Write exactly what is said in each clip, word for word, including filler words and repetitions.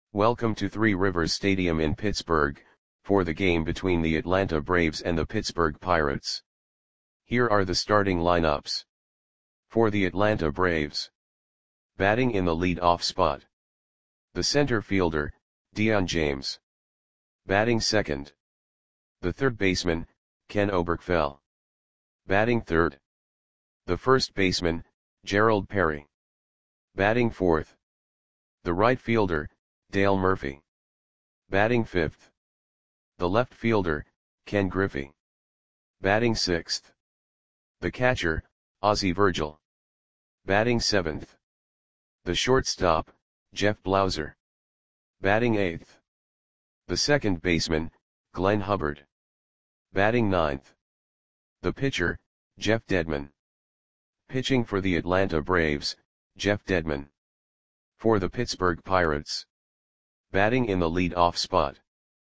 Welcome to Three Rivers Stadium in Pittsburgh, for the game between the Atlanta Braves and the Pittsburgh Pirates. Here are the starting lineups. For the Atlanta Braves. Batting in the lead-off spot. The center fielder, Dion James. Batting second. The third baseman, Ken Oberkfell. Batting third. The first baseman, Gerald Perry. Batting fourth. The right fielder, Dale Murphy. Batting fifth. The left fielder, Ken Griffey. Batting sixth. The catcher, Ozzie Virgil. Batting seventh. The shortstop, Jeff Blauser. Batting eighth. The second baseman, Glenn Hubbard. Batting ninth. The pitcher, Jeff Dedman. Pitching for the Atlanta Braves, Jeff Dedman. For the Pittsburgh Pirates. Batting in the lead-off spot.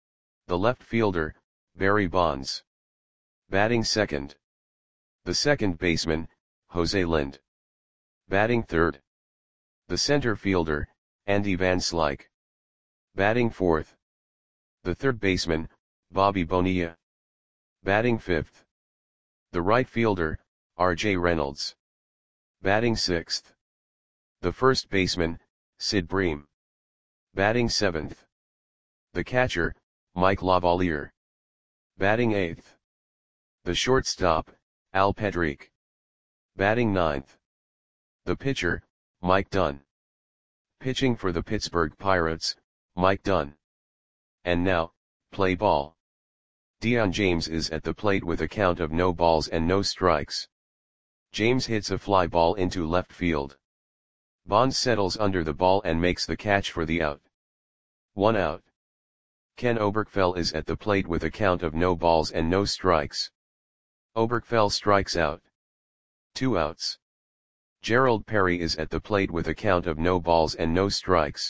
The left fielder, Barry Bonds. Batting second. The second baseman, Jose Lind. Batting third. The center fielder, Andy Van Slyke. Batting fourth. The third baseman, Bobby Bonilla. Batting fifth. The right fielder, R J Reynolds. Batting sixth. The first baseman, Sid Bream. Batting seventh. The catcher, Mike Lavalier. Batting eighth. The shortstop, Al Pedrique. Batting ninth. The pitcher, Mike Dunn. Pitching for the Pittsburgh Pirates, Mike Dunn. And now, play ball. Dion James is at the plate with a count of no balls and no strikes. James hits a fly ball into left field. Bonds settles under the ball and makes the catch for the out. One out. Ken Oberkfell is at the plate with a count of no balls and no strikes. Oberkfell strikes out. Two outs. Gerald Perry is at the plate with a count of no balls and no strikes.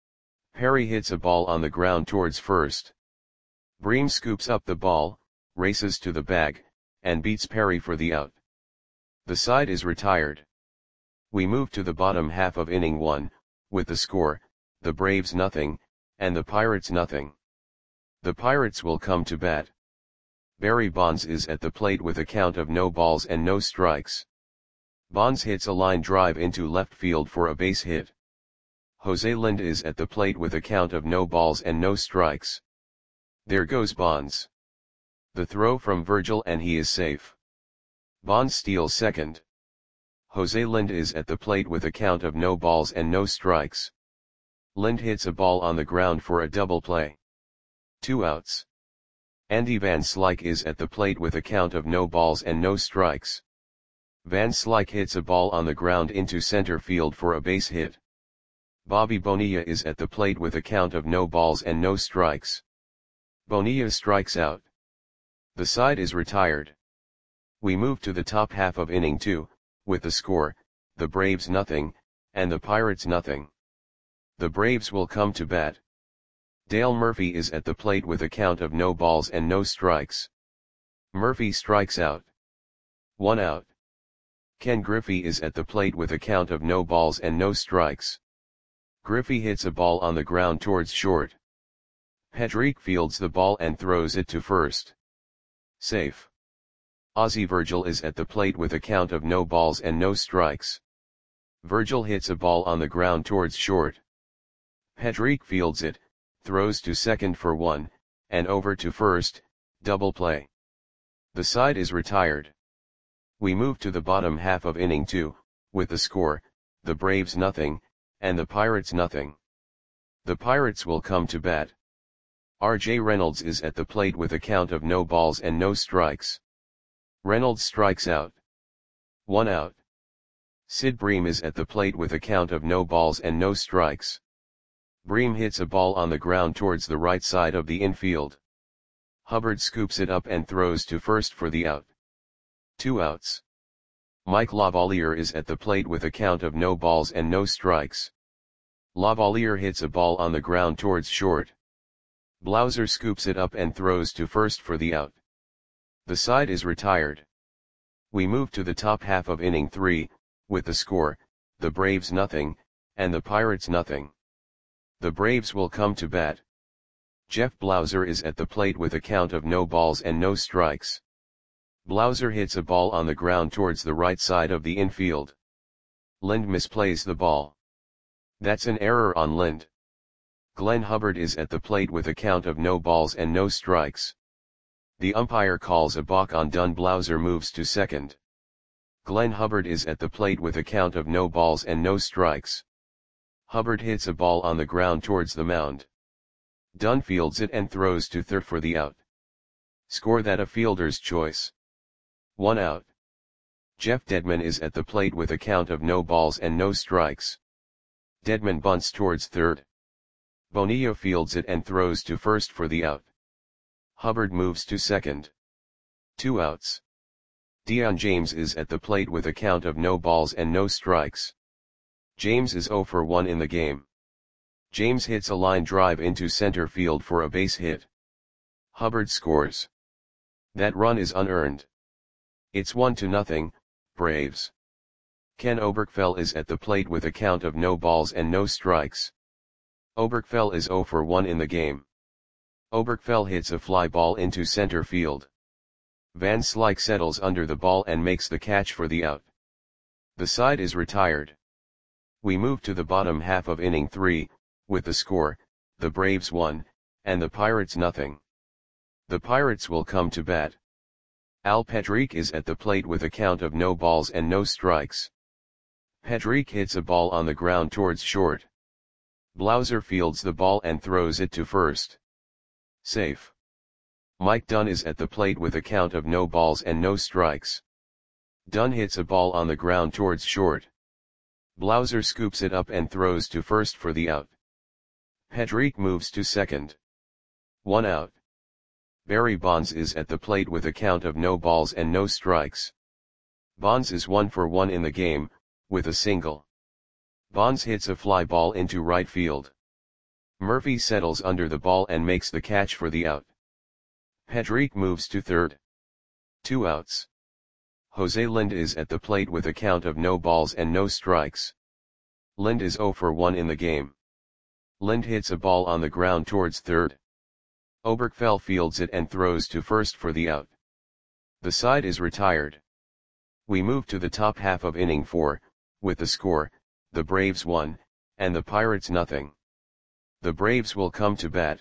Perry hits a ball on the ground towards first. Bream scoops up the ball, races to the bag, and beats Perry for the out. The side is retired. We move to the bottom half of inning one, with the score, the Braves nothing, and the Pirates nothing. The Pirates will come to bat. Barry Bonds is at the plate with a count of no balls and no strikes. Bonds hits a line drive into left field for a base hit. Jose Lind is at the plate with a count of no balls and no strikes. There goes Bonds. The throw from Virgil and he is safe. Bonds steals second. Jose Lind is at the plate with a count of no balls and no strikes. Lind hits a ball on the ground for a double play. Two outs. Andy Van Slyke is at the plate with a count of no balls and no strikes. Van Slyke hits a ball on the ground into center field for a base hit. Bobby Bonilla is at the plate with a count of no balls and no strikes. Bonilla strikes out. The side is retired. We move to the top half of inning two, with the score, the Braves nothing, and the Pirates nothing. The Braves will come to bat. Dale Murphy is at the plate with a count of no balls and no strikes. Murphy strikes out. One out. Ken Griffey is at the plate with a count of no balls and no strikes. Griffey hits a ball on the ground towards short. Pedrique fields the ball and throws it to first. Safe. Ozzie Virgil is at the plate with a count of no balls and no strikes. Virgil hits a ball on the ground towards short. Pedrique fields it, throws to second for one, and over to first, double play. The side is retired. We move to the bottom half of inning two, with the score, the Braves nothing, and the Pirates nothing. The Pirates will come to bat. R J Reynolds is at the plate with a count of no balls and no strikes. Reynolds strikes out. One out. Sid Bream is at the plate with a count of no balls and no strikes. Bream hits a ball on the ground towards the right side of the infield. Hubbard scoops it up and throws to first for the out. Two outs. Mike Lavalier is at the plate with a count of no balls and no strikes. Lavalier hits a ball on the ground towards short. Blauser scoops it up and throws to first for the out. The side is retired. We move to the top half of inning three, with the score, the Braves nothing, and the Pirates nothing. The Braves will come to bat. Jeff Blauser is at the plate with a count of no balls and no strikes. Blauser hits a ball on the ground towards the right side of the infield. Lind misplays the ball. That's an error on Lind. Glenn Hubbard is at the plate with a count of no balls and no strikes. The umpire calls a balk on Dunn. Blauser moves to second. Glenn Hubbard is at the plate with a count of no balls and no strikes. Hubbard hits a ball on the ground towards the mound. Dunn fields it and throws to third for the out. Score that a fielder's choice. One out. Jeff Dedman is at the plate with a count of no balls and no strikes. Dedman bunts towards third. Bonilla fields it and throws to first for the out. Hubbard moves to second. Two outs. Dion James is at the plate with a count of no balls and no strikes. James is zero for one in the game. James hits a line drive into center field for a base hit. Hubbard scores. That run is unearned. It's one to nothing, Braves. Ken Oberkfell is at the plate with a count of no balls and no strikes. Oberkfell is zero for one in the game. Oberkfell hits a fly ball into center field. Van Slyke settles under the ball and makes the catch for the out. The side is retired. We move to the bottom half of inning three, with the score, the Braves one, and the Pirates nothing. The Pirates will come to bat. Al Patrique is at the plate with a count of no balls and no strikes. Patrique hits a ball on the ground towards short. Blauser fields the ball and throws it to first. Safe. Mike Dunn is at the plate with a count of no balls and no strikes. Dunn hits a ball on the ground towards short. Blauser scoops it up and throws to first for the out. Patrique moves to second. One out. Barry Bonds is at the plate with a count of no balls and no strikes. Bonds is one for one in the game, with a single. Bonds hits a fly ball into right field. Murphy settles under the ball and makes the catch for the out. Patrique moves to third. Two outs. Jose Lind is at the plate with a count of no balls and no strikes. Lind is zero for one in the game. Lind hits a ball on the ground towards third. Oberkfell fields it and throws to first for the out. The side is retired. We move to the top half of inning four, with the score, the Braves one, and the Pirates nothing. The Braves will come to bat.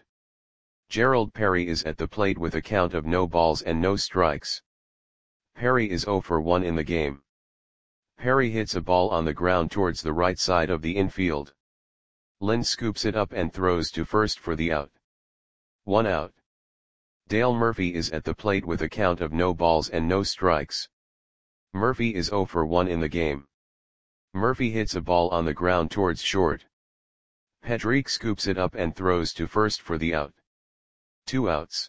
Gerald Perry is at the plate with a count of no balls and no strikes. Perry is zero for one in the game. Perry hits a ball on the ground towards the right side of the infield. Lind scoops it up and throws to first for the out. One out. Dale Murphy is at the plate with a count of no balls and no strikes. Murphy is zero for one in the game. Murphy hits a ball on the ground towards short. Patrique scoops it up and throws to first for the out. Two outs.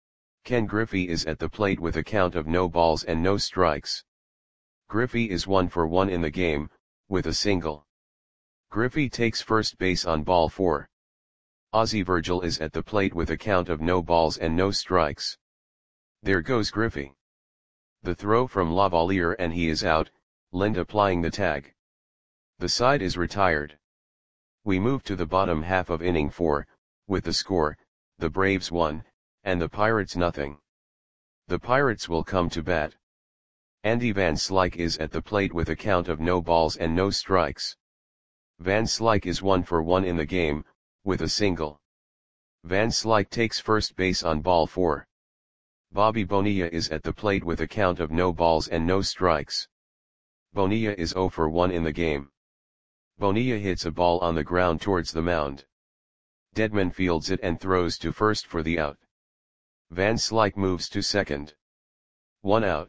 Ken Griffey is at the plate with a count of no balls and no strikes. Griffey is one for one in the game, with a single. Griffey takes first base on ball four. Ozzie Virgil is at the plate with a count of no balls and no strikes. There goes Griffey. The throw from Lavalier and he is out, Lind applying the tag. The side is retired. We move to the bottom half of inning four, with the score, the Braves one, and the Pirates nothing. The Pirates will come to bat. Andy Van Slyke is at the plate with a count of no balls and no strikes. Van Slyke is one for one in the game, with a single. Van Slyke takes first base on ball four. Bobby Bonilla is at the plate with a count of no balls and no strikes. Bonilla is zero for one in the game. Bonilla hits a ball on the ground towards the mound. Dedman fields it and throws to first for the out. Van Slyke moves to second. One out.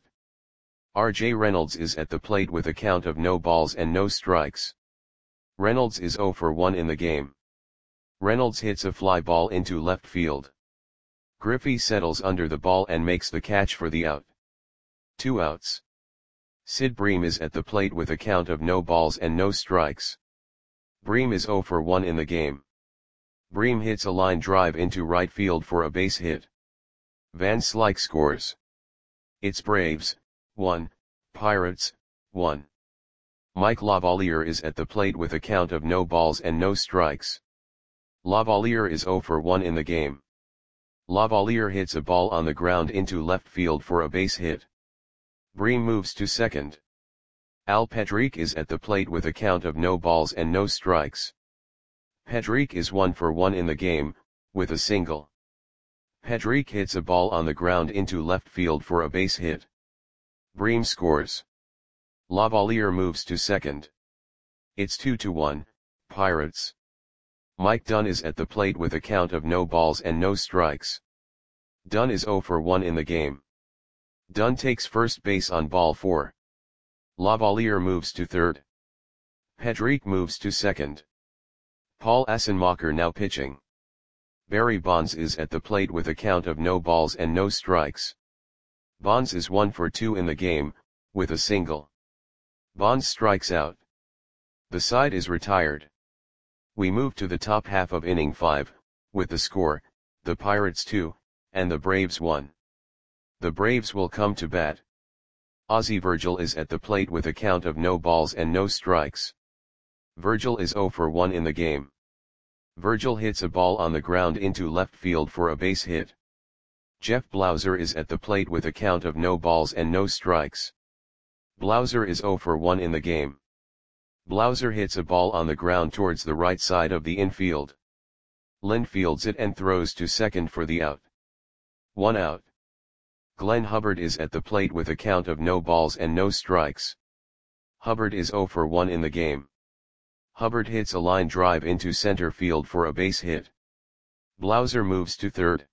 R J Reynolds is at the plate with a count of no balls and no strikes. Reynolds is zero for one in the game. Reynolds hits a fly ball into left field. Griffey settles under the ball and makes the catch for the out. Two outs. Sid Bream is at the plate with a count of no balls and no strikes. Bream is zero for one in the game. Bream hits a line drive into right field for a base hit. Van Slyke scores. It's Braves, one, Pirates, one. Mike Lavalier is at the plate with a count of no balls and no strikes. Lavalier is zero for one in the game. Lavalier hits a ball on the ground into left field for a base hit. Bream moves to second. Al Pedrique is at the plate with a count of no balls and no strikes. Pedrique is one for one in the game, with a single. Pedrique hits a ball on the ground into left field for a base hit. Bream scores. Lavalier moves to second. It's two to one, Pirates. Mike Dunn is at the plate with a count of no balls and no strikes. Dunn is zero for one in the game. Dunn takes first base on ball four. Lavalier moves to third. Pedrique moves to second. Paul Assenmacher now pitching. Barry Bonds is at the plate with a count of no balls and no strikes. Bonds is one for two in the game, with a single. Bonds strikes out. The side is retired. We move to the top half of inning five, with the score, the Pirates two, and the Braves one. The Braves will come to bat. Ozzie Virgil is at the plate with a count of no balls and no strikes. Virgil is zero for one in the game. Virgil hits a ball on the ground into left field for a base hit. Jeff Blauser is at the plate with a count of no balls and no strikes. Blauser is zero for one in the game. Blauser hits a ball on the ground towards the right side of the infield. Lind fields it and throws to second for the out. One out. Glenn Hubbard is at the plate with a count of no balls and no strikes. Hubbard is zero for one in the game. Hubbard hits a line drive into center field for a base hit. Blauser moves to third.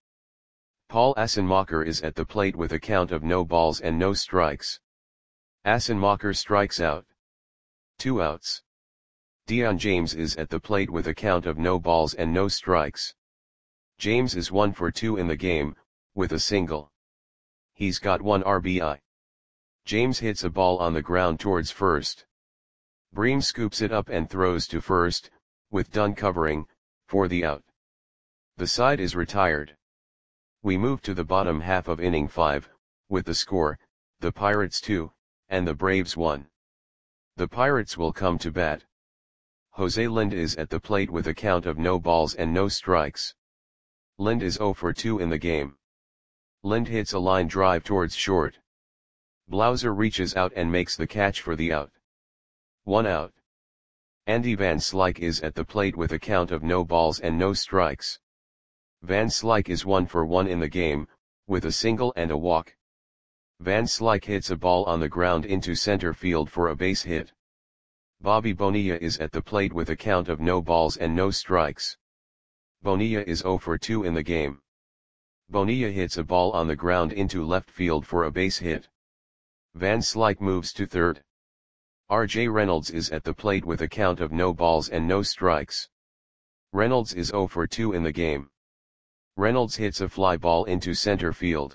Paul Assenmacher is at the plate with a count of no balls and no strikes. Assenmacher strikes out. Two outs. Dion James is at the plate with a count of no balls and no strikes. James is one for two in the game, with a single. He's got one R B I. James hits a ball on the ground towards first. Bream scoops it up and throws to first, with Dunn covering, for the out. The side is retired. We move to the bottom half of inning five, with the score, the Pirates two, and the Braves one. The Pirates will come to bat. Jose Lind is at the plate with a count of no balls and no strikes. Lind is zero for two in the game. Lind hits a line drive towards short. Blauser reaches out and makes the catch for the out. One out. Andy Van Slyke is at the plate with a count of no balls and no strikes. Van Slyke is one for one in the game, with a single and a walk. Van Slyke hits a ball on the ground into center field for a base hit. Bobby Bonilla is at the plate with a count of no balls and no strikes. Bonilla is zero for two in the game. Bonilla hits a ball on the ground into left field for a base hit. Van Slyke moves to third. R J Reynolds is at the plate with a count of no balls and no strikes. Reynolds is zero for two in the game. Reynolds hits a fly ball into center field.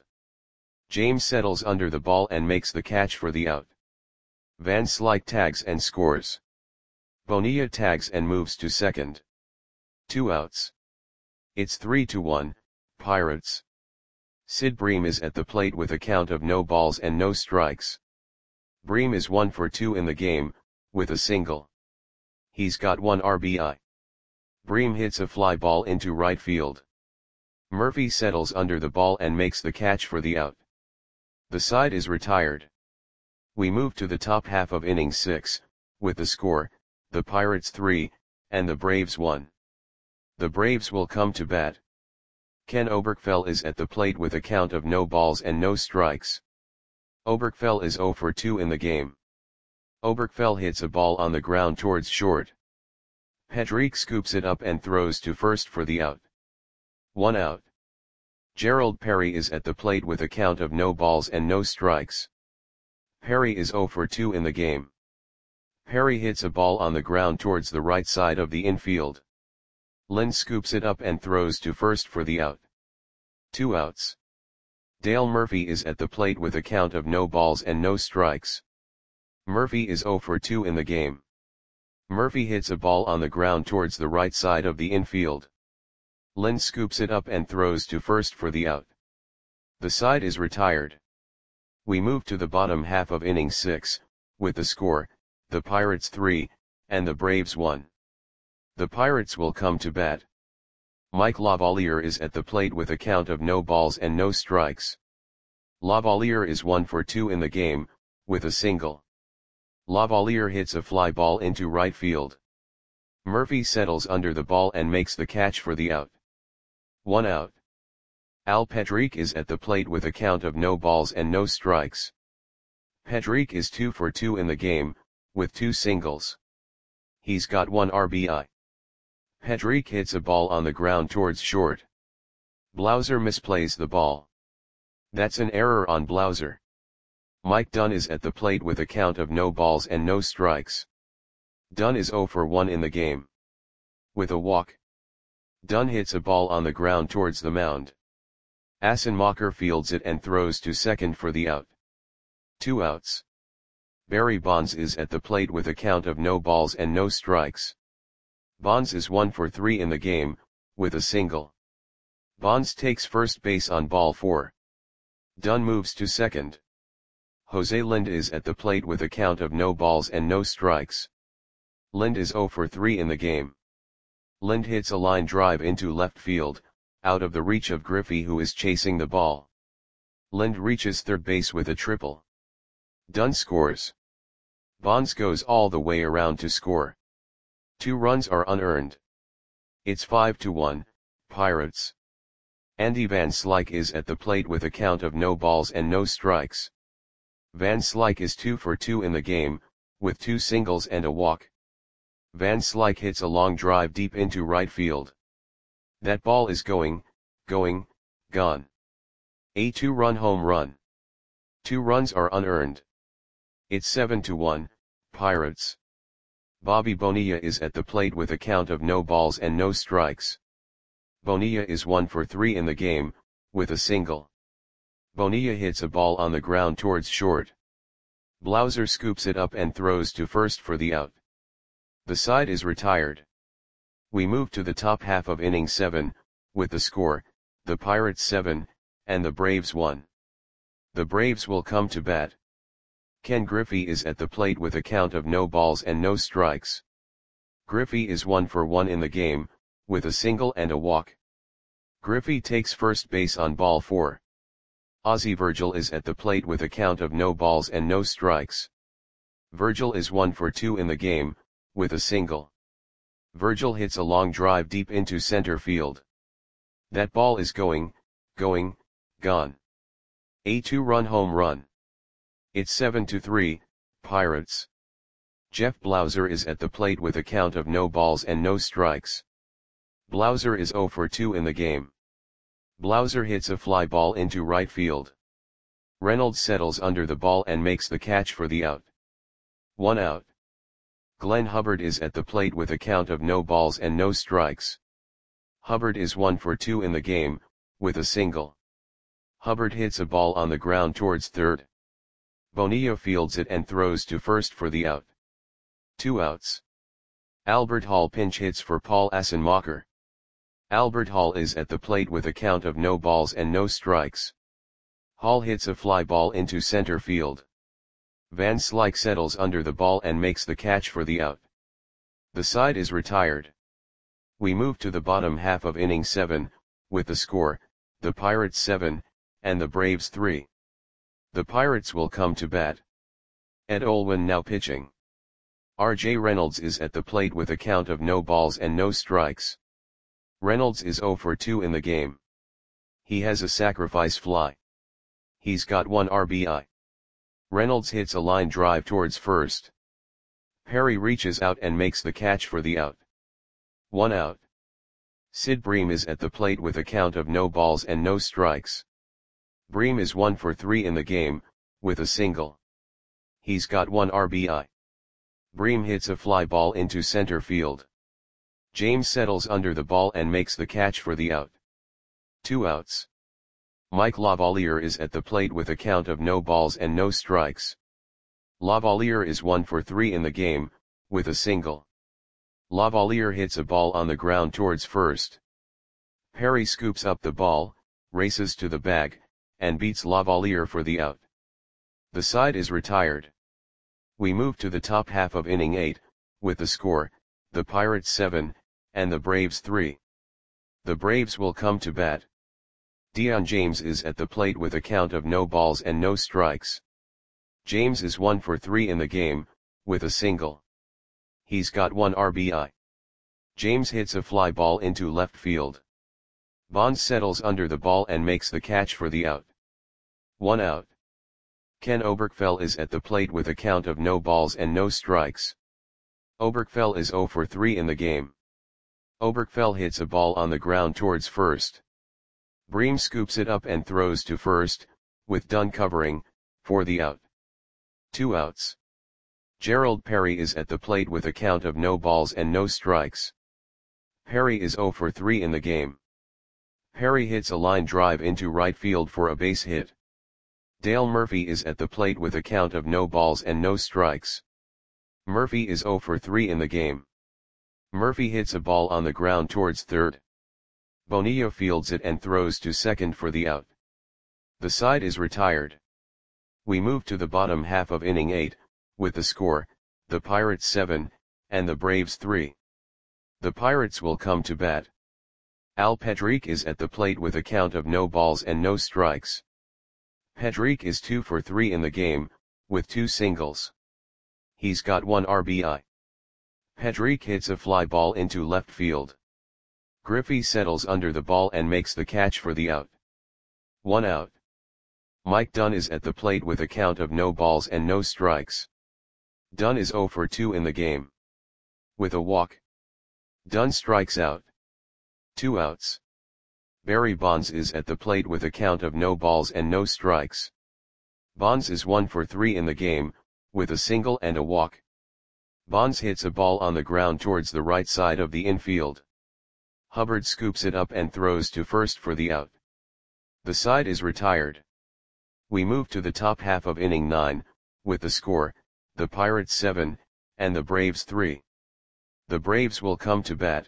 James settles under the ball and makes the catch for the out. Van Slyke tags and scores. Bonilla tags and moves to second. Two outs. It's three to one, Pirates. Sid Bream is at the plate with a count of no balls and no strikes. Bream is one for two in the game, with a single. He's got one R B I. Bream hits a fly ball into right field. Murphy settles under the ball and makes the catch for the out. The side is retired. We move to the top half of inning six, with the score, the Pirates three, and the Braves one. The Braves will come to bat. Ken Oberkfell is at the plate with a count of no balls and no strikes. Oberkfell is zero for two in the game. Oberkfell hits a ball on the ground towards short. Pedrique scoops it up and throws to first for the out. One out. Gerald Perry is at the plate with a count of no balls and no strikes. Perry is zero for two in the game. Perry hits a ball on the ground towards the right side of the infield. Lind scoops it up and throws to first for the out. Two outs. Dale Murphy is at the plate with a count of no balls and no strikes. Murphy is zero for two in the game. Murphy hits a ball on the ground towards the right side of the infield. Lind scoops it up and throws to first for the out. The side is retired. We move to the bottom half of inning six, with the score, the Pirates three, and the Braves one. The Pirates will come to bat. Mike Lavalier is at the plate with a count of no balls and no strikes. Lavalier is one for two in the game, with a single. Lavalier hits a fly ball into right field. Murphy settles under the ball and makes the catch for the out. One out. Al Pedrique is at the plate with a count of no balls and no strikes. Pedrique is two for two in the game, with two singles. He's got one R B I. Pedrique hits a ball on the ground towards short. Blauser misplays the ball. That's an error on Blauser. Mike Dunn is at the plate with a count of no balls and no strikes. Dunn is zero for one in the game. With a walk. Dunn hits a ball on the ground towards the mound. Assenmacher fields it and throws to second for the out. Two outs. Barry Bonds is at the plate with a count of no balls and no strikes. Bonds is one for three in the game, with a single. Bonds takes first base on ball four. Dunn moves to second. Jose Lind is at the plate with a count of no balls and no strikes. Lind is zero for three in the game. Lind hits a line drive into left field, out of the reach of Griffey, who is chasing the ball. Lind reaches third base with a triple. Dunn scores. Bonds goes all the way around to score. Two runs are unearned. It's five to one, Pirates. Andy Van Slyke is at the plate with a count of no balls and no strikes. Van Slyke is two for two in the game, with two singles and a walk. Van Slyke hits a long drive deep into right field. That ball is going, going, gone. A two-run home run. Two runs are unearned. It's seven to one, Pirates. Bobby Bonilla is at the plate with a count of no balls and no strikes. Bonilla is one for three in the game, with a single. Bonilla hits a ball on the ground towards short. Blauser scoops it up and throws to first for the out. The side is retired. We move to the top half of inning seven, with the score, the Pirates seven, and the Braves one. The Braves will come to bat. Ken Griffey is at the plate with a count of no balls and no strikes. Griffey is one for one in the game, with a single and a walk. Griffey takes first base on ball four. Ozzie Virgil is at the plate with a count of no balls and no strikes. Virgil is one for two in the game, with a single. Virgil hits a long drive deep into center field. That ball is going, going, gone. A two-run home run. It's seven to three, Pirates. Jeff Blauser is at the plate with a count of no balls and no strikes. Blauser is zero for two in the game. Blauser hits a fly ball into right field. Reynolds settles under the ball and makes the catch for the out. One out. Glenn Hubbard is at the plate with a count of no balls and no strikes. Hubbard is one for two in the game, with a single. Hubbard hits a ball on the ground towards third. Bonilla fields it and throws to first for the out. Two outs. Albert Hall pinch hits for Paul Assenmacher. Albert Hall is at the plate with a count of no balls and no strikes. Hall hits a fly ball into center field. Van Slyke settles under the ball and makes the catch for the out. The side is retired. We move to the bottom half of inning seven, with the score, the Pirates seven, and the Braves three. The Pirates will come to bat. Ed Olwin now pitching. R J Reynolds is at the plate with a count of no balls and no strikes. Reynolds is zero for two in the game. He has a sacrifice fly. He's got one R B I. Reynolds hits a line drive towards first. Perry reaches out and makes the catch for the out. One out. Sid Bream is at the plate with a count of no balls and no strikes. Bream is one for three in the game, with a single. He's got one R B I. Bream hits a fly ball into center field. James settles under the ball and makes the catch for the out. Two outs. Mike Lavalier is at the plate with a count of no balls and no strikes. Lavalier is one for three in the game, with a single. Lavalier hits a ball on the ground towards first. Perry scoops up the ball, races to the bag, and beats Lavalier for the out. The side is retired. We move to the top half of inning eight, with the score, the Pirates seven, and the Braves three. The Braves will come to bat. Dion James is at the plate with a count of no balls and no strikes. James is one for three in the game, with a single. He's got one R B I. James hits a fly ball into left field. Bonds settles under the ball and makes the catch for the out. One out. Ken Oberkfell is at the plate with a count of no balls and no strikes. Oberkfell is zero for three in the game. Oberkfell hits a ball on the ground towards first. Bream scoops it up and throws to first, with Dunn covering, for the out. Two outs. Gerald Perry is at the plate with a count of no balls and no strikes. Perry is zero for three in the game. Perry hits a line drive into right field for a base hit. Dale Murphy is at the plate with a count of no balls and no strikes. Murphy is zero for three in the game. Murphy hits a ball on the ground towards third. Bonilla fields it and throws to second for the out. The side is retired. We move to the bottom half of inning eight, with the score, the Pirates seven, and the Braves three. The Pirates will come to bat. Al Pedrique is at the plate with a count of no balls and no strikes. Pedrique is two for three in the game, with two singles. He's got one R B I. Pedrique hits a fly ball into left field. Griffey settles under the ball and makes the catch for the out. One out. Mike Dunn is at the plate with a count of no balls and no strikes. Dunn is zero for two in the game. With a walk. Dunn strikes out. Two outs. Barry Bonds is at the plate with a count of no balls and no strikes. Bonds is one for three in the game, with a single and a walk. Bonds hits a ball on the ground towards the right side of the infield. Hubbard scoops it up and throws to first for the out. The side is retired. We move to the top half of inning nine, with the score, the Pirates seven, and the Braves three. The Braves will come to bat.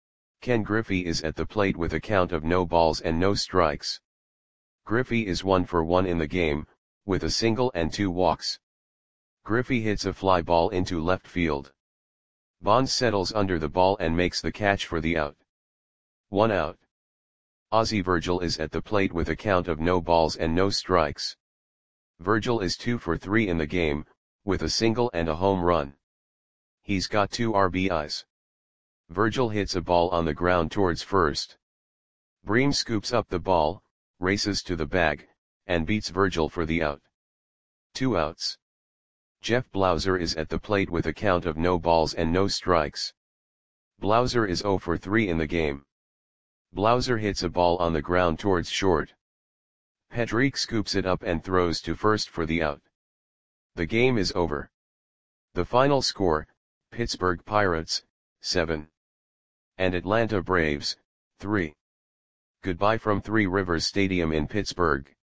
Ken Griffey is at the plate with a count of no balls and no strikes. Griffey is one for one in the game, with a single and two walks. Griffey hits a fly ball into left field. Bonds settles under the ball and makes the catch for the out. One out. Ozzie Virgil is at the plate with a count of no balls and no strikes. Virgil is two for three in the game, with a single and a home run. He's got two R B Is. Virgil hits a ball on the ground towards first. Bream scoops up the ball, races to the bag, and beats Virgil for the out. Two outs. Jeff Blauser is at the plate with a count of no balls and no strikes. Blauser is zero for three in the game. Blauser hits a ball on the ground towards short. Pedrique scoops it up and throws to first for the out. The game is over. The final score, Pittsburgh Pirates, seven. And Atlanta Braves, three. Goodbye from Three Rivers Stadium in Pittsburgh.